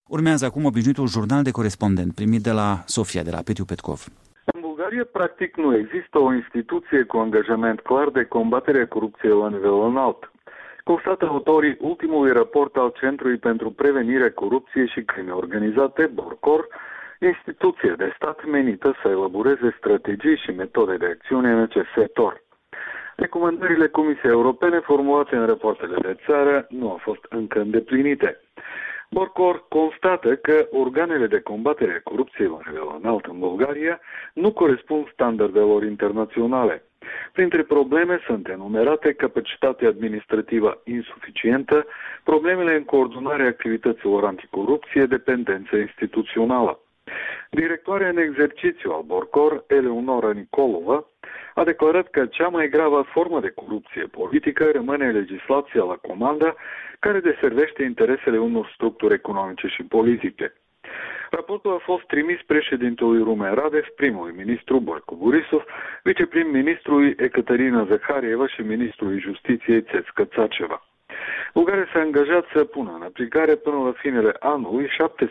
Urmează acum obișnuitul jurnal de corespondent primit de la Sofia, de la Petiu Petkov. În Bulgaria, practic, nu există o instituție cu angajament clar de combatere a corupției la nivel înalt. Constată autorii ultimului raport al Centrului pentru Prevenirea Corupției și Crime Organizate, BORCOR, instituție de stat menită să elaboreze strategii și metode de acțiune în acest sector. Recomandările Comisiei Europene formulate în rapoartele de țară nu au fost încă îndeplinite. BORCOR constată că organele de combatere a corupției la nivel înalt în Bulgaria nu corespund standardelor internaționale. Printre probleme sunt enumerate capacitatea administrativă insuficientă, problemele în coordonarea activităților anticorupție, dependență instituțională. Directoarea în exercițiu al BORCOR, Eleonora Nicolova, a declarat că cea mai gravă formă de corupție politică rămâne legislația la comandă, care deservește interesele unor structuri economice și politice. Raportul a fost trimis președintelui Rumen Radev, primului ministru Boico Borisov, viceprim-ministrului Ekaterina Zaharieva și ministrului Justiției Țețcă Țaceva. Bulgaria s-a angajat să pună în aplicare până la finele anului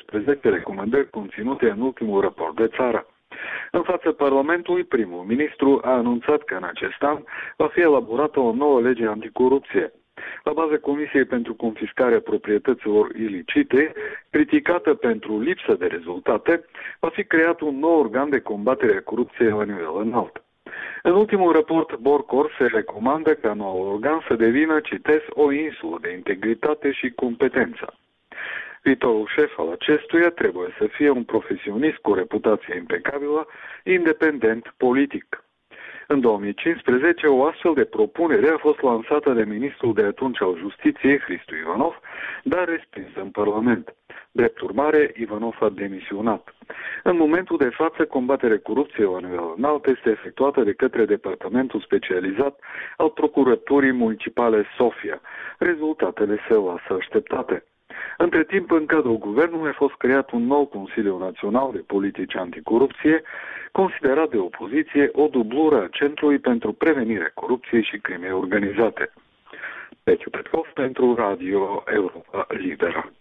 17 recomandări conținute în ultimul raport de țară. În fața Parlamentului, primul ministru a anunțat că în acest an va fi elaborată o nouă lege anticorupție. La baza Comisiei pentru confiscarea proprietăților ilicite, criticată pentru lipsă de rezultate, va fi creat un nou organ de combatere a corupției la nivel înalt. În ultimul raport BORCOR se recomandă ca noul organ să devină, citez, o insulă de integritate și competență. Viitorul șef al acestuia trebuie să fie un profesionist cu reputație impecabilă, independent politic. În 2015, o astfel de propunere a fost lansată de ministrul de atunci al Justiției, Hristu Ivanov, dar respinsă în Parlament. Drept urmare, Ivanov a demisionat. În momentul de față, combaterea corupției la nivel înalt este efectuată de către Departamentul Specializat al Procuraturii Municipale Sofia. Rezultatele se lasă așteptate. Între timp, în cadrul guvernului a fost creat un nou Consiliu Național de Politici Anticorupție, considerat de opoziție o dublură a Centrului pentru Prevenirea Corupției și Crimei Organizate. Petiu Petkov pentru Radio Europa Liberă.